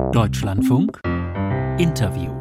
Deutschlandfunk Interview.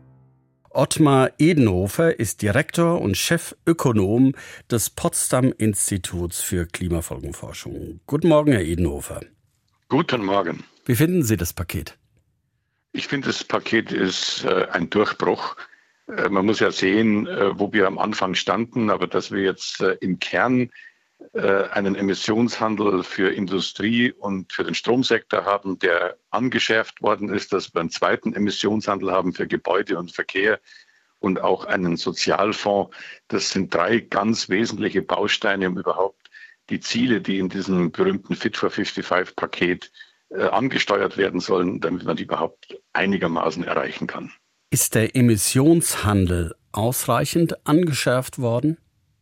Ottmar Edenhofer ist Direktor und Chefökonom des Potsdam-Instituts für Klimafolgenforschung. Guten Morgen, Herr Edenhofer. Guten Morgen. Wie finden Sie das Paket? Ich finde, das Paket ist ein Durchbruch. Man muss ja sehen, wo wir am Anfang standen, aber dass wir jetzt im Kern einen Emissionshandel für Industrie und für den Stromsektor haben, der angeschärft worden ist, dass wir einen zweiten Emissionshandel haben für Gebäude und Verkehr und auch einen Sozialfonds. Das sind drei ganz wesentliche Bausteine, um überhaupt die Ziele, die in diesem berühmten Fit for 55-Paket angesteuert werden sollen, damit man die überhaupt einigermaßen erreichen kann. Ist der Emissionshandel ausreichend angeschärft worden?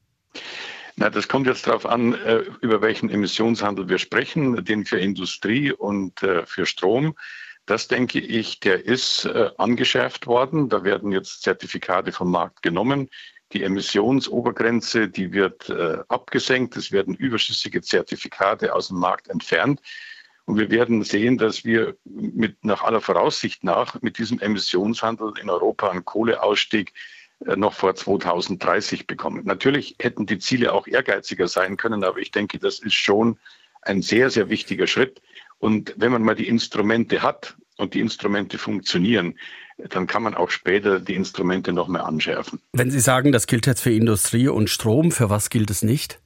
Na, das kommt jetzt darauf an, über welchen Emissionshandel wir sprechen, den für Industrie und für Strom. Das denke ich, der ist angeschärft worden. Da werden jetzt Zertifikate vom Markt genommen. Die Emissionsobergrenze, die wird abgesenkt. Es werden überschüssige Zertifikate aus dem Markt entfernt. Und wir werden sehen, dass wir nach aller Voraussicht nach mit diesem Emissionshandel in Europa einen Kohleausstieg noch vor 2030 bekommen. Natürlich hätten die Ziele auch ehrgeiziger sein können, aber ich denke, das ist schon ein sehr, sehr wichtiger Schritt. Und wenn man mal die Instrumente hat und die Instrumente funktionieren, dann kann man auch später die Instrumente noch mehr anschärfen. Wenn Sie sagen, das gilt jetzt für Industrie und Strom, für was gilt es nicht?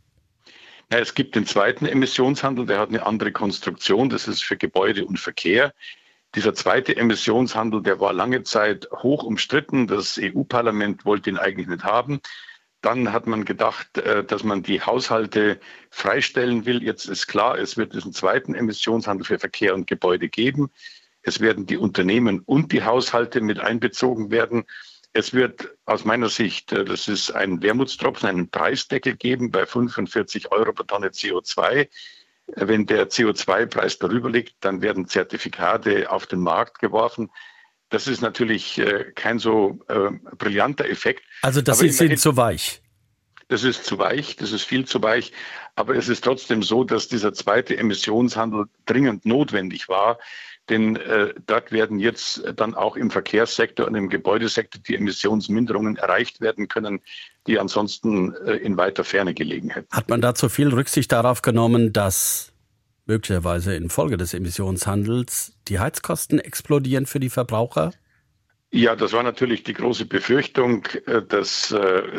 Ja, es gibt den zweiten Emissionshandel, der hat eine andere Konstruktion. Das ist für Gebäude und Verkehr. Dieser zweite Emissionshandel, der war lange Zeit hoch umstritten. Das EU-Parlament wollte ihn eigentlich nicht haben. Dann hat man gedacht, dass man die Haushalte freistellen will. Jetzt ist klar, es wird diesen zweiten Emissionshandel für Verkehr und Gebäude geben. Es werden die Unternehmen und die Haushalte mit einbezogen werden. Es wird aus meiner Sicht, das ist ein Wermutstropfen, einen Preisdeckel geben bei 45 Euro pro Tonne CO2. Wenn der CO2-Preis darüber liegt, dann werden Zertifikate auf den Markt geworfen. Das ist natürlich kein so brillanter Effekt. Also das ist Ihnen zu weich? Das ist zu weich, das ist viel zu weich. Aber es ist trotzdem so, dass dieser zweite Emissionshandel dringend notwendig war. Denn dort werden jetzt dann auch im Verkehrssektor und im Gebäudesektor die Emissionsminderungen erreicht werden können, die ansonsten in weiter Ferne gelegen hätten. Hat man dazu viel Rücksicht darauf genommen, dass möglicherweise infolge des Emissionshandels die Heizkosten explodieren für die Verbraucher? Ja, das war natürlich die große Befürchtung, dass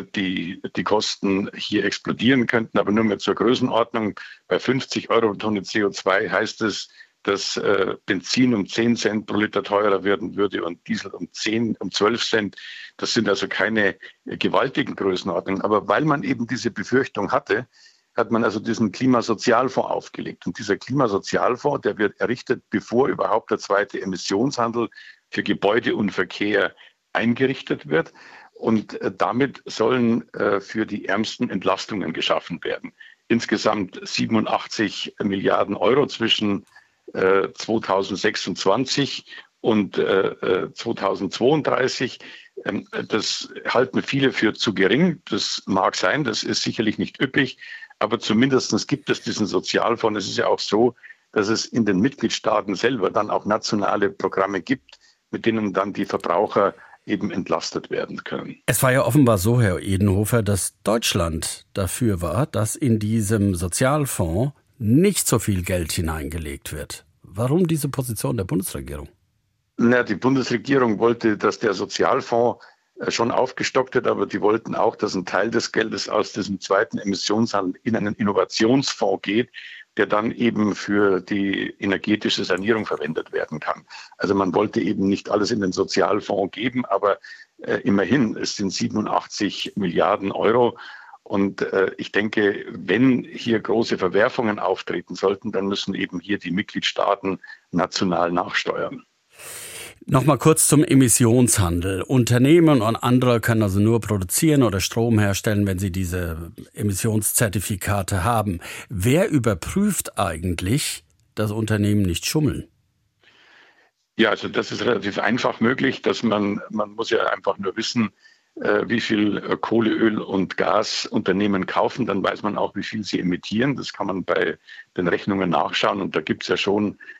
die Kosten hier explodieren könnten. Aber nur mehr zur Größenordnung. Bei 50 Euro pro Tonne CO2 heißt es, dass Benzin um 10 Cent pro Liter teurer werden würde und Diesel um 12 Cent. Das sind also keine gewaltigen Größenordnungen. Aber weil man eben diese Befürchtung hatte, hat man also diesen Klimasozialfonds aufgelegt. Und dieser Klimasozialfonds, der wird errichtet, bevor überhaupt der zweite Emissionshandel für Gebäude und Verkehr eingerichtet wird. Und damit sollen für die Ärmsten Entlastungen geschaffen werden. Insgesamt 87 Milliarden Euro zwischen 2026 und 2032. Das halten viele für zu gering. Das mag sein, das ist sicherlich nicht üppig, aber zumindest gibt es diesen Sozialfonds. Es ist ja auch so, dass es in den Mitgliedstaaten selber dann auch nationale Programme gibt, mit denen dann die Verbraucher eben entlastet werden können. Es war ja offenbar so, Herr Edenhofer, dass Deutschland dafür war, dass in diesem Sozialfonds nicht so viel Geld hineingelegt wird. Warum diese Position der Bundesregierung? Na, die Bundesregierung wollte, dass der Sozialfonds schon aufgestockt wird, aber die wollten auch, dass ein Teil des Geldes aus diesem zweiten Emissionshandel in einen Innovationsfonds geht, der dann eben für die energetische Sanierung verwendet werden kann. Also man wollte eben nicht alles in den Sozialfonds geben, aber immerhin, es sind 87 Milliarden Euro. Und ich denke, wenn hier große Verwerfungen auftreten sollten, dann müssen eben hier die Mitgliedstaaten national nachsteuern. Nochmal kurz zum Emissionshandel. Unternehmen und andere können also nur produzieren oder Strom herstellen, wenn sie diese Emissionszertifikate haben. Wer überprüft eigentlich, dass Unternehmen nicht schummeln? Ja, also das ist relativ einfach möglich, dass man muss ja einfach nur wissen, wie viel Kohle, Öl und Gas Unternehmen kaufen, dann weiß man auch, wie viel sie emittieren. Das kann man bei den Rechnungen nachschauen und da gibt es ja schon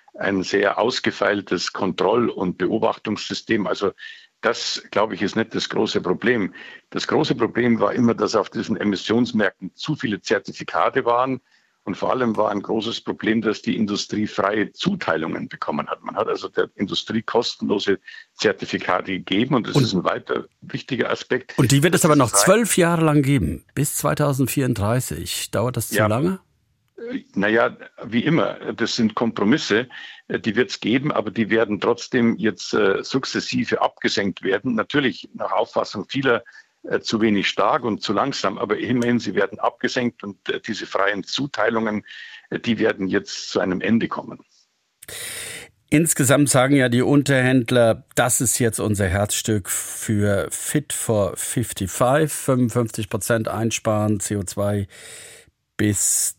ein sehr ausgefeiltes Kontroll- und Beobachtungssystem. Also das, glaube ich, ist nicht das große Problem. Das große Problem war immer, dass auf diesen Emissionsmärkten zu viele Zertifikate waren. Und vor allem war ein großes Problem, dass die Industrie freie Zuteilungen bekommen hat. Man hat also der Industrie kostenlose Zertifikate gegeben und das ist ein weiter wichtiger Aspekt. Und die wird es aber noch 12 Jahre lang geben, bis 2034. Dauert das zu lange? Naja, wie immer, das sind Kompromisse, die wird es geben, aber die werden trotzdem jetzt sukzessive abgesenkt werden. Natürlich nach Auffassung vieler zu wenig stark und zu langsam, aber immerhin, sie werden abgesenkt und diese freien Zuteilungen, die werden jetzt zu einem Ende kommen. Insgesamt sagen ja die Unterhändler, das ist jetzt unser Herzstück für Fit for 55, 55% einsparen, CO2 bis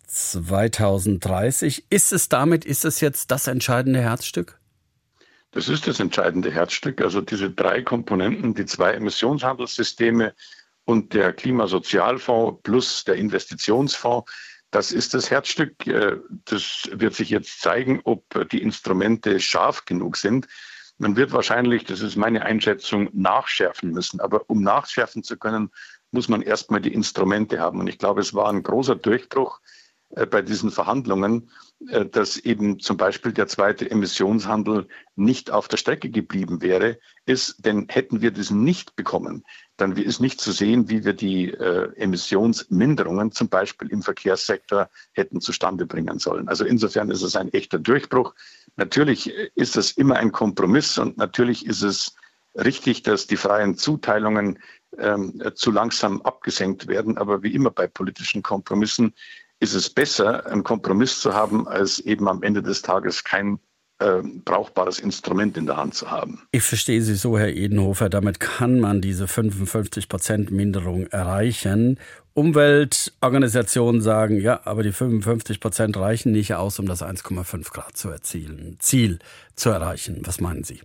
2030. Ist es jetzt das entscheidende Herzstück? Das ist das entscheidende Herzstück. Also diese 3 Komponenten, die 2 Emissionshandelssysteme und der Klimasozialfonds plus der Investitionsfonds, das ist das Herzstück. Das wird sich jetzt zeigen, ob die Instrumente scharf genug sind. Man wird wahrscheinlich, das ist meine Einschätzung, nachschärfen müssen. Aber um nachschärfen zu können, muss man erstmal die Instrumente haben. Und ich glaube, es war ein großer Durchbruch bei diesen Verhandlungen, dass eben zum Beispiel der zweite Emissionshandel nicht auf der Strecke geblieben denn hätten wir diesen nicht bekommen, dann ist nicht zu sehen, wie wir die Emissionsminderungen zum Beispiel im Verkehrssektor hätten zustande bringen sollen. Also insofern ist es ein echter Durchbruch. Natürlich ist es immer ein Kompromiss und natürlich ist es richtig, dass die freien Zuteilungen zu langsam abgesenkt werden. Aber wie immer bei politischen Kompromissen ist es besser, einen Kompromiss zu haben, als eben am Ende des Tages kein brauchbares Instrument in der Hand zu haben. Ich verstehe Sie so, Herr Edenhofer, damit kann man diese 55% Minderung erreichen. Umweltorganisationen sagen, ja, aber die 55% reichen nicht aus, um das 1,5 Grad Ziel zu erreichen. Was meinen Sie?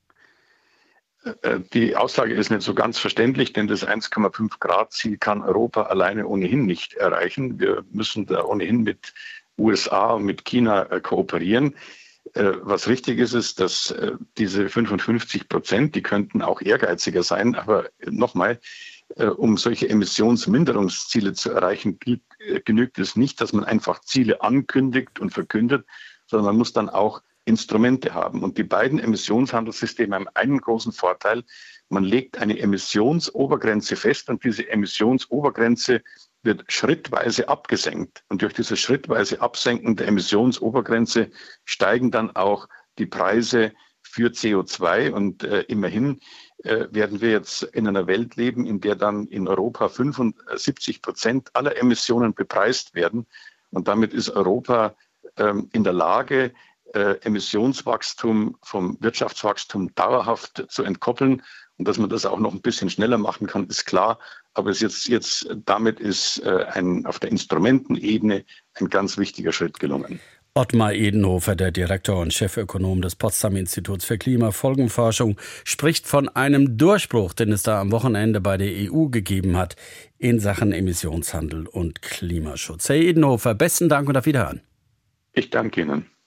Die Aussage ist nicht so ganz verständlich, denn das 1,5 Grad Ziel kann Europa alleine ohnehin nicht erreichen. Wir müssen da ohnehin mit USA und mit China kooperieren. Was richtig ist, ist, dass diese 55%, die könnten auch ehrgeiziger sein, aber nochmal, um solche Emissionsminderungsziele zu erreichen, genügt es nicht, dass man einfach Ziele ankündigt und verkündet, sondern man muss dann auch Instrumente haben. Und die beiden Emissionshandelssysteme haben einen großen Vorteil. Man legt eine Emissionsobergrenze fest und diese Emissionsobergrenze wird schrittweise abgesenkt. Und durch dieses schrittweise Absenken der Emissionsobergrenze steigen dann auch die Preise für CO2. Und immerhin werden wir jetzt in einer Welt leben, in der dann in Europa 75% aller Emissionen bepreist werden. Und damit ist Europa in der Lage, Emissionswachstum vom Wirtschaftswachstum dauerhaft zu entkoppeln. Und dass man das auch noch ein bisschen schneller machen kann, ist klar. Aber damit ist auf der Instrumentenebene ein ganz wichtiger Schritt gelungen. Ottmar Edenhofer, der Direktor und Chefökonom des Potsdam Instituts für Klimafolgenforschung, spricht von einem Durchbruch, den es da am Wochenende bei der EU gegeben hat in Sachen Emissionshandel und Klimaschutz. Herr Edenhofer, besten Dank und auf Wiederhören. Ich danke Ihnen.